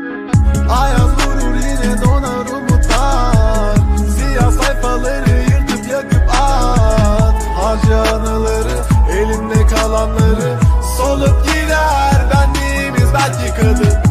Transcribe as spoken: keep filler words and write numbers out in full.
Ayaz vurur yine donar umutlar. Siyah sayfaları yırtıp yakıp at. Harca anıları, elimde kalanları. Solup gider benliğimiz belki kadın.